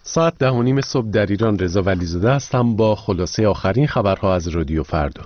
ساعت 10:30 صبح در ایران. رضا ولیزاده هستم با خلاصه آخرین خبرها از رادیو فردا.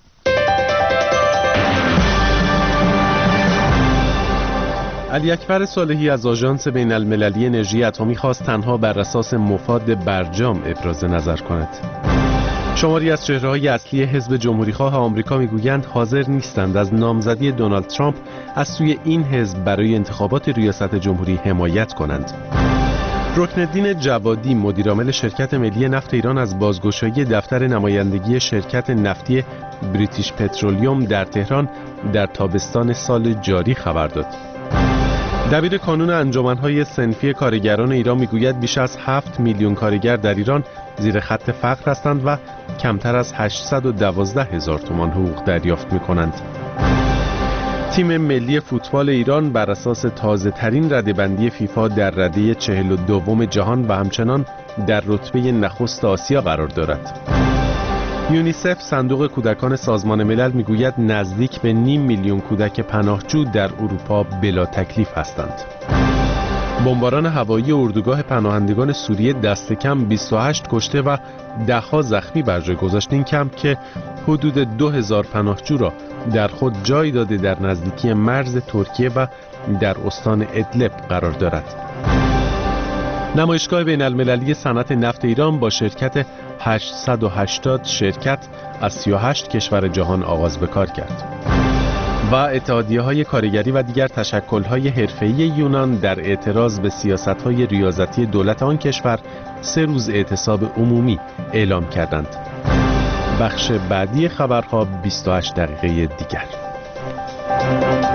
علی اکبر صالحی از آژانس بین المللی انرژی اتمی خواست تنها بر اساس مفاد برجام ابراز نظر کند. شماری از چهره‌های اصلی حزب جمهوریخواه آمریکا میگویند حاضر نیستند از نامزدی دونالد ترامپ از سوی این حزب برای انتخابات ریاست جمهوری حمایت کنند. رکنالدین جوادی مدیرعامل شرکت ملی نفت ایران از بازگشایی دفتر نمایندگی شرکت نفتی بریتیش پترولیوم در تهران در تابستان سال جاری خبر داد. دبیر کانون انجمن‌های صنفی کارگران ایران میگوید بیش از 7 میلیون کارگر در ایران زیر خط فقر هستند و کمتر از 812,000 تومان حقوق دریافت می‌کنند. تیم ملی فوتبال ایران بر اساس تازه ترین رده‌بندی فیفا در رده 42 جهان و همچنان در رتبه نخست آسیا قرار دارد. یونیسف صندوق کودکان سازمان ملل میگوید نزدیک به 500,000 میلیون کودک پناهجو در اروپا بلا تکلیف هستند. بمباران هوایی اردوگاه پناهندگان سوریه دست کم 28 کشته و ده‌ها زخمی بر جای گذاشت. این کمپ که حدود 2000 پناهجو را در خود جای داده در نزدیکی مرز ترکیه و در استان ادلب قرار دارد. نمایشگاه بین المللی صنعت نفت ایران با شرکت 880 شرکت از 38 کشور جهان آغاز به کار کرد. و اتحادیه‌های کارگری و دیگر تشکل‌های حرفه‌ای یونان در اعتراض به سیاست‌های ریاضتی دولت آن کشور 3 روز اعتصاب عمومی اعلام کردند. بخش بعدی خبرها 28 دقیقه دیگر.